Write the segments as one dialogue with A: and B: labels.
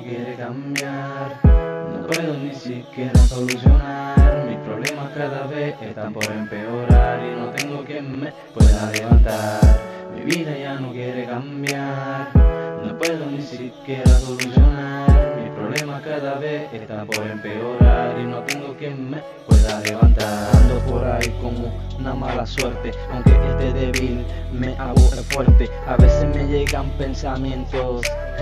A: quiere cambiar. No puedo ni siquiera solucionar. Mis problemas cada vez están por empeorar y no tengo quien me pueda levantar. Mi vida ya no quiere cambiar. No puedo ni siquiera solucionar. Mis problemas cada vez están por empeorar y no tengo quien me pueda levantar. Ando por ahí como una mala suerte, aunque esté débil me hago fuerte. A veces me llegan pensamientos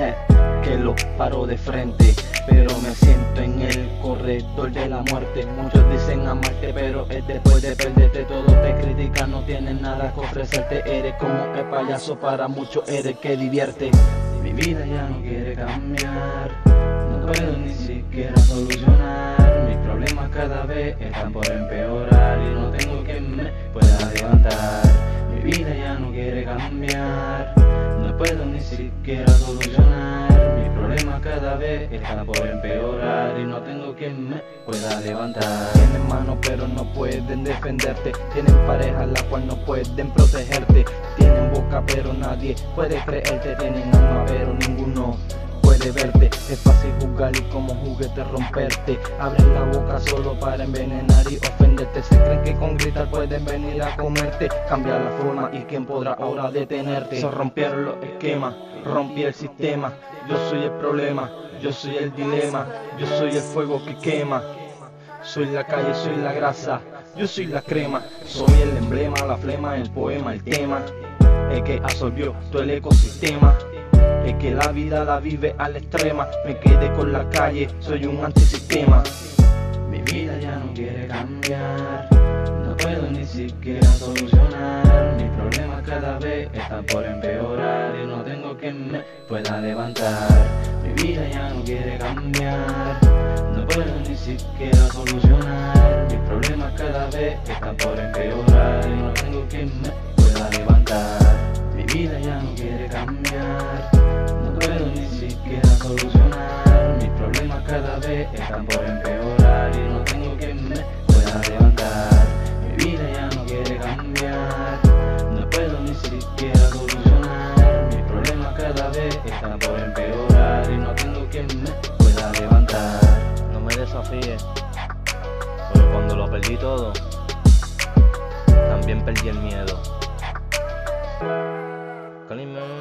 A: que los paro de frente, pero me siento en el corredor de la muerte. Muchos dicen amarte, pero es después de perderte. Todos te critican, no tienen nada que ofrecerte. Eres como el payaso, para muchos eres que divierte. Mi vida ya no quiere cambiar. No puedo ni siquiera solucionar. Mis problemas cada vez están por empeorar y no tengo quien me pueda levantar. Mi vida ya no quiere cambiar. No puedo ni siquiera solucionar. Mis problemas cada vez están por empeorar y no tengo quien me pueda levantar. Tienen manos pero no pueden defenderte. Tienen pareja la cual no pueden protegerte. Tienen boca pero nadie puede creerte. Tienen alma pero ninguno puede verte. Es fácil juzgar y como juguete romperte. Abren la boca solo para envenenar y ofenderte. Se creen que con gritar pueden venir a comerte. Cambia la forma y quién podrá ahora detenerte. Se rompieron los esquemas, rompí el sistema. Yo soy el problema, yo soy el dilema. Yo soy el fuego que quema. Soy la calle, soy la grasa, yo soy la crema. Soy el emblema, la flema, el poema, el tema. El que absorbió todo el ecosistema. Es que la vida la vive a la extrema. Me quedé con la calle, soy un antisistema. Mi vida ya no quiere cambiar. No puedo ni siquiera solucionar. Mis problemas cada vez están por empeorar y no tengo quien me pueda levantar. Mi vida ya no quiere cambiar. No puedo ni siquiera solucionar. Mis problemas cada vez están por empeorar y no tengo quien me pueda levantar. Mi vida ya no quiere cambiar. No puedo ni siquiera solucionar. Mis problemas cada vez están por empeorar y no tengo quien me pueda levantar. Mi vida ya no quiere cambiar. No puedo ni siquiera solucionar. Mis problemas cada vez están por empeorar y no tengo quien me pueda levantar.
B: No me desafíes, porque cuando lo perdí todo, también perdí el miedo. Calima.